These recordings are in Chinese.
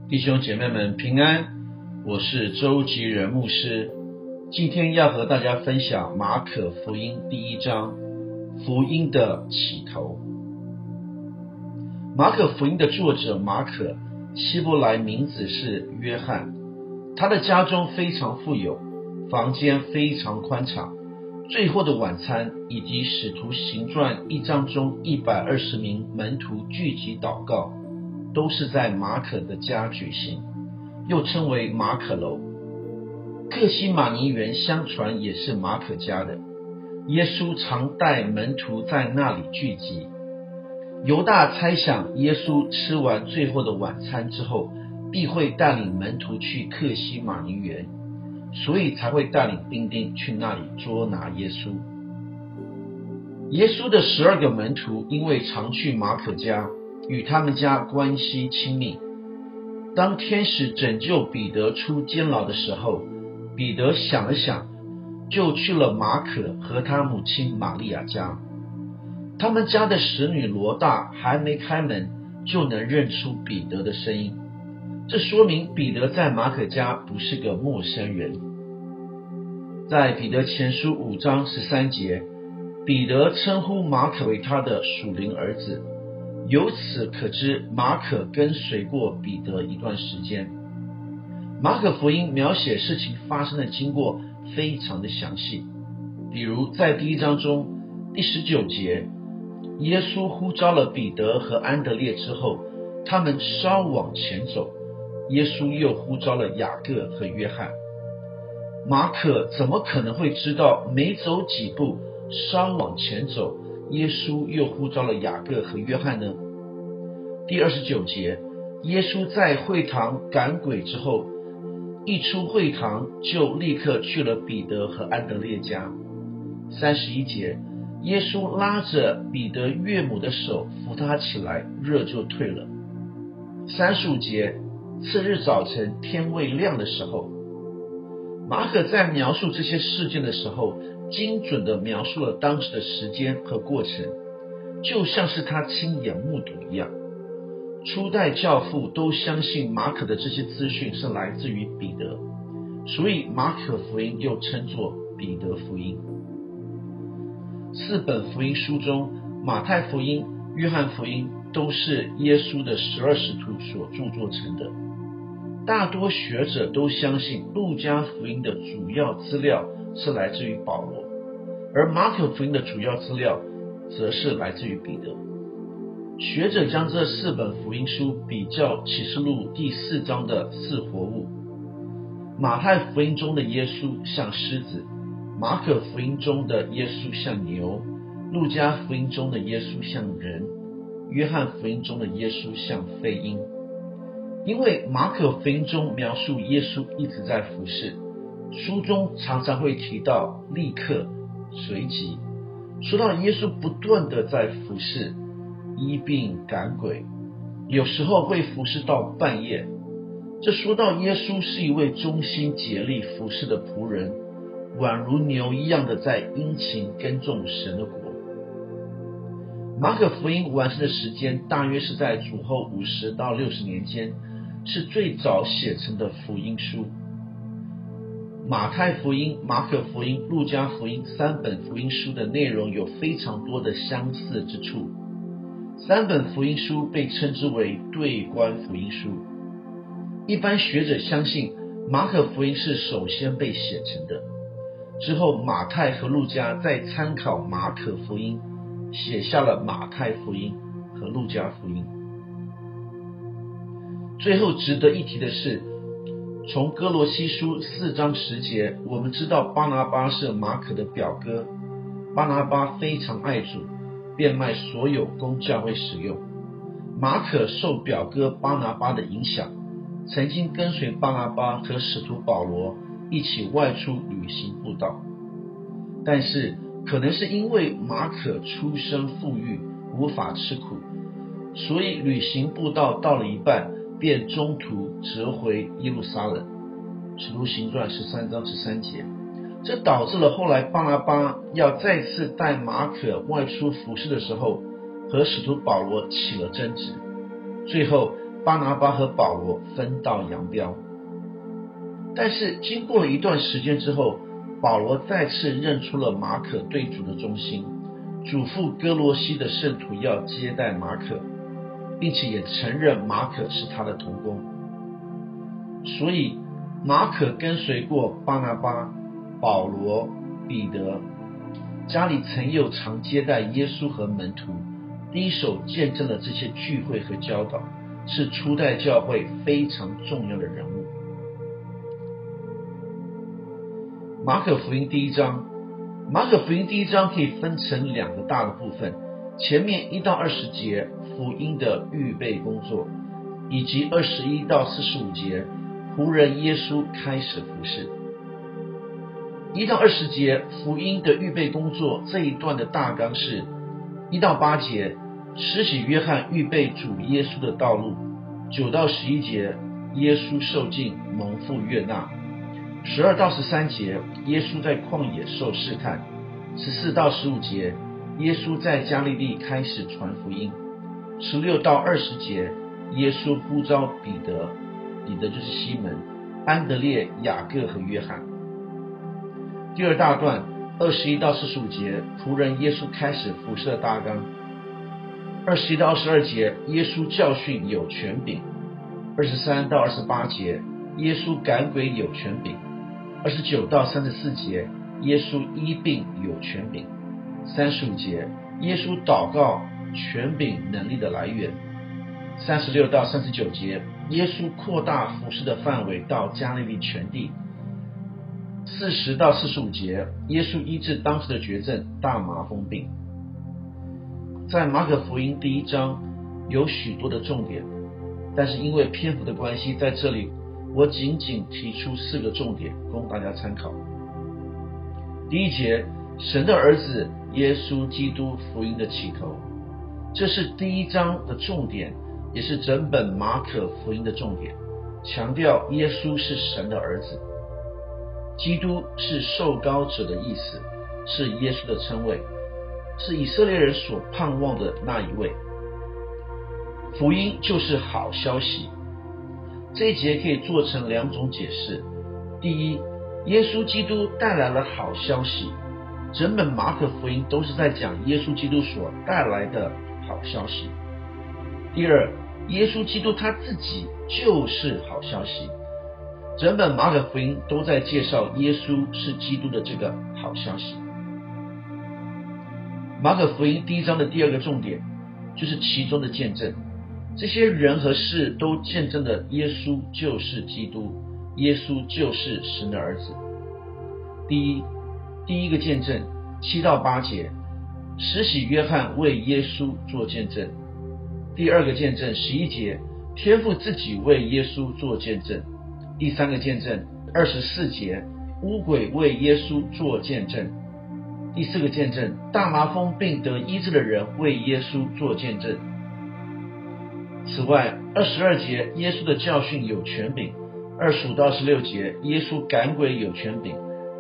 弟兄姐妹们平安，我是周吉仁牧师。今天要和大家分享马可福音第1章，福音的起头。马可福音的作者马可，希伯来名字是约翰，他的家中非常富有，房间非常宽敞。最后的晚餐以及使徒行传1章中120名门徒聚集祷告，都是在马可的家举行，又称为马可楼。客西马尼园相传也是马可家的，耶稣常带门徒在那里聚集。犹大猜想耶稣吃完最后的晚餐之后，必会带领门徒去客西马尼园，所以才会带领兵丁去那里捉拿耶稣。耶稣的12个门徒因为常去马可家，与他们家关系亲密。当天使拯救彼得出监牢的时候，彼得想了想，就去了马可和他母亲玛利亚家。他们家的使女罗大还没开门，就能认出彼得的声音，这说明彼得在马可家不是个陌生人。在彼得前书5章13节，彼得称呼马可为他的属灵儿子，由此可知马可跟随过彼得一段时间。马可福音描写事情发生的经过非常的详细，比如在第1章中第19节，耶稣呼召了彼得和安德烈之后，他们稍往前走，耶稣又呼召了雅各和约翰。马可怎么可能会知道没走几步，稍往前走，耶稣又呼召了雅各和约翰呢？第29节，耶稣在会堂赶鬼之后，一出会堂就立刻去了彼得和安德烈家。31节，耶稣拉着彼得岳母的手扶他起来，热就退了。35节，次日早晨天未亮的时候。马可在描述这些事件的时候，精准地描述了当时的时间和过程，就像是他亲眼目睹一样。初代教父都相信马可的这些资讯是来自于彼得，所以马可福音又称作彼得福音。4本福音书中，马太福音、约翰福音都是耶稣的12使徒所著作成的。大多学者都相信路加福音的主要资料是来自于保罗，而马可福音的主要资料则是来自于彼得。学者将这4本福音书比较启示录第4章的4活物。马太福音中的耶稣像狮子，马可福音中的耶稣像牛，路加福音中的耶稣像人，约翰福音中的耶稣像飞鹰。因为马可福音中描述耶稣一直在服事，书中常常会提到立刻、随即，说到耶稣不断的在服事，医病赶鬼，有时候会服事到半夜。这说到耶稣是一位忠心竭力服事的仆人，宛如牛一样的在殷勤耕种神的国。马可福音完成的时间大约是在主后50到60年间，是最早写成的福音书。马太福音、马可福音、路加福音3本福音书的内容有非常多的相似之处。3本福音书被称之为对观福音书。一般学者相信马可福音是首先被写成的，之后马太和路加再参考马可福音，写下了马太福音和路加福音。最后值得一提的是，从哥罗西书4章10节，我们知道巴拿巴是马可的表哥，巴拿巴非常爱主，变卖所有供教会使用。马可受表哥巴拿巴的影响，曾经跟随巴拿巴和使徒保罗一起外出旅行布道，但是可能是因为马可出身富裕，无法吃苦，所以旅行布道到了一半，便中途折回耶路撒冷。使徒行传13章13节，这导致了后来巴拿巴要再次带马可外出服事的时候，和使徒保罗起了争执。最后巴拿巴和保罗分道扬镳。但是经过了一段时间之后，保罗再次认出了马可对主的忠心，嘱咐哥罗西的圣徒要接待马可，并且也承认马可是他的同工。所以马可跟随过巴拿巴、保罗、彼得，家里曾有常接待耶稣和门徒，第一手见证了这些聚会和教导，是初代教会非常重要的人物。马可福音第一章可以分成2个大的部分，前面1到20节福音的预备工作，以及21到45节仆人耶稣开始服事。1到20节福音的预备工作这一段的大纲是1到8节施洗约翰预备主耶稣的道路，9到11节耶稣受浸蒙父悦纳，12到13节耶稣在旷野受试探，14到15节耶稣在加利利开始传福音，16到20节耶稣呼召彼得，彼得就是西门、安德烈、雅各和约翰。第二大段21到45节仆人耶稣开始服事的大纲，21到22节耶稣教训有权柄，23到28节耶稣赶鬼有权柄，29到34节耶稣医病有权柄，35节耶稣祷告权柄能力的来源，36到39节耶稣扩大服事的范围到加利利全地，40到45节耶稣医治当时的绝症大麻风病。在马可福音第一章有许多的重点，但是因为篇幅的关系，在这里我仅仅提出4个重点供大家参考。第一节，神的儿子耶稣基督福音的起头，这是第一章的重点，也是整本马可福音的重点，强调耶稣是神的儿子。基督是受膏者的意思，是耶稣的称谓，是以色列人所盼望的那一位。福音就是好消息。这一节可以做成2种解释。第一，耶稣基督带来了好消息，整本马可福音都是在讲耶稣基督所带来的好消息。第二，耶稣基督他自己就是好消息，整本马可福音都在介绍耶稣是基督的这个好消息。马可福音第一章的第2个重点就是其中的见证，这些人和事都见证了耶稣就是基督，耶稣就是神的儿子。第一个见证7到8节，施洗约翰为耶稣做见证。第2个见证11节，天父自己为耶稣做见证。第3个见证24节，污鬼为耶稣做见证。第4个见证，大麻风病得医治的人为耶稣做见证。此外22节耶稣的教训有权柄，25到26节耶稣赶鬼有权柄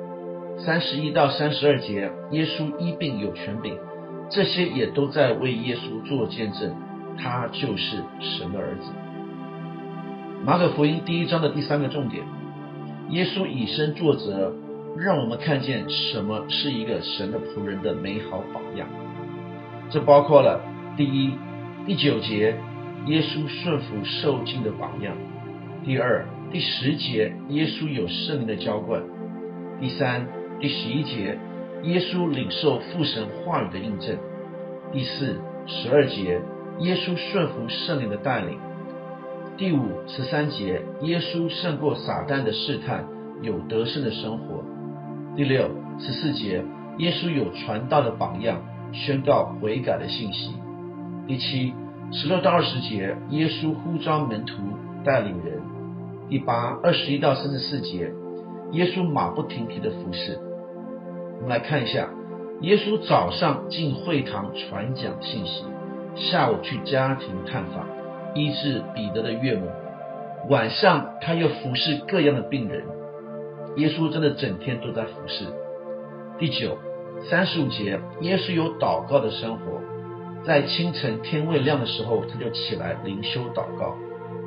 ，31到32节耶稣医病有权柄，这些也都在为耶稣做见证，他就是神的儿子。马可福音第一章的第3个重点，耶稣以身作则，让我们看见什么是一个神的仆人的美好榜样。这包括了第一，第9节耶稣顺服受浸的榜样；第2，第10节耶稣有圣灵的浇灌；第3，第11节耶稣领受父神话语的印证；第4、12节耶稣顺服圣灵的带领；第5、13节耶稣胜过撒旦的试探，有得胜的生活；第6、14节耶稣有传道的榜样，宣告悔改的信息；第7、16到20节耶稣呼召门徒带领人；第8、21到34节耶稣马不停蹄的服事。我们来看一下，耶稣早上进会堂传讲信息，下午去家庭探访，医治彼得的岳母，晚上他又服侍各样的病人。耶稣真的整天都在服侍。第9、35节耶稣有祷告的生活，在清晨天未亮的时候他就起来灵修祷告。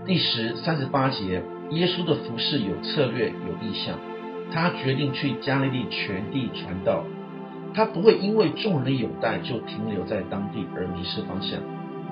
第38节，耶稣的服事有策略有意向，他决定去加利利全地传道，他不会因为众人的拥戴就停留在当地而迷失方向。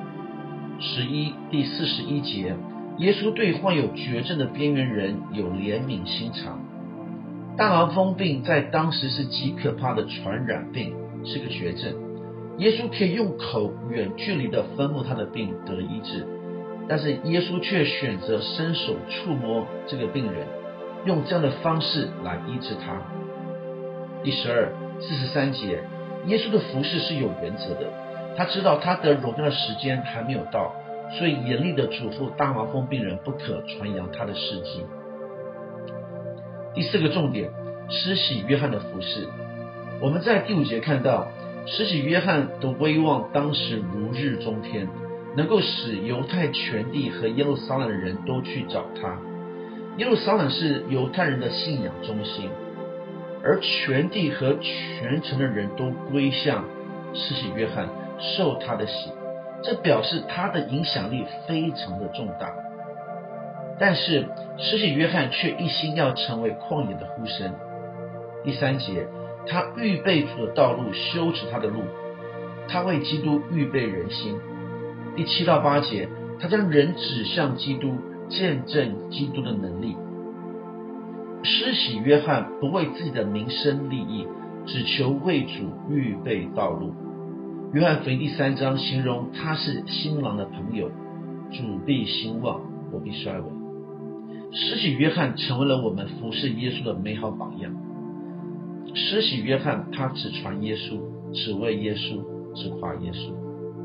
第41节，耶稣对患有绝症的边缘人有怜悯心肠。大麻风病在当时是极可怕的传染病，是个绝症。耶稣可以用口远距离的吩咐他的病得医治，但是耶稣却选择伸手触摸这个病人，用这样的方式来医治他。第43节，耶稣的服事是有原则的，他知道他得荣耀的时间还没有到，所以严厉的嘱咐大麻风病人不可传扬他的事迹。第4个重点，施洗约翰的服事。我们在第5节看到，施洗约翰的威望当时如日中天，能够使犹太全地和耶路撒冷的人都去找他。耶路撒冷是犹太人的信仰中心，而全地和全城的人都归向施洗约翰，受他的洗，这表示他的影响力非常的重大。但是施洗约翰却一心要成为旷野的呼声。第3节，他预备主的道路，修直他的路，他为基督预备人心。第7到8节，他将人指向基督，见证基督的能力。施洗约翰不为自己的名声利益，只求为主预备道路。约翰福音第3章形容他是新郎的朋友，主必兴旺，我必衰微。施洗约翰成为了我们服侍耶稣的美好榜样。施洗约翰他只传耶稣，只为耶稣，只夸耶稣。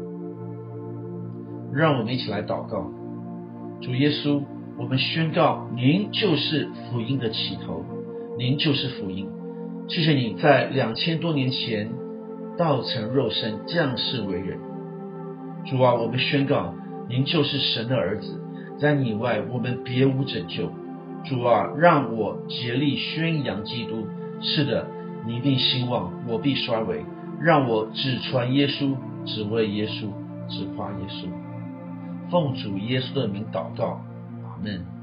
让我们一起来祷告。主耶稣，我们宣告您就是福音的起头，您就是福音。谢谢你在2000多年前道成肉身降世为人。主啊，我们宣告您就是神的儿子，在你以外我们别无拯救。主啊，让我竭力宣扬基督。是的，你必兴旺，我必衰微。让我只传耶稣，只为耶稣，只夸耶稣。奉主耶稣的名祷告，阿们。